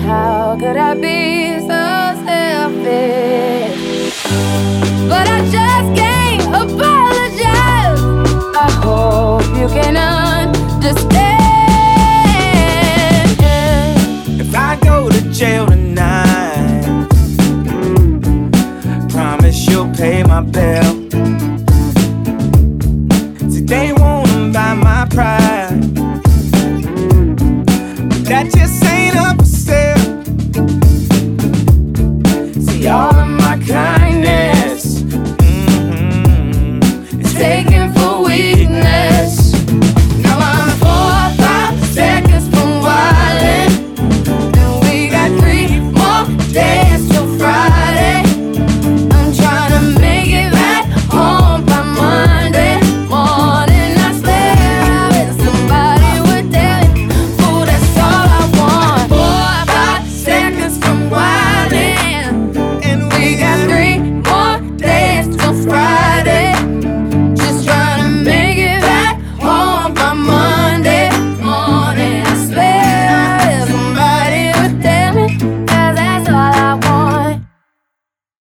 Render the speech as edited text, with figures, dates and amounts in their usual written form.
How could I be so selfish? But I just can't apologize. I hope you can understand. If I go to jail tonight, promise you'll pay my bill. See, they wanna buy my pride, but that just ain't up for sale.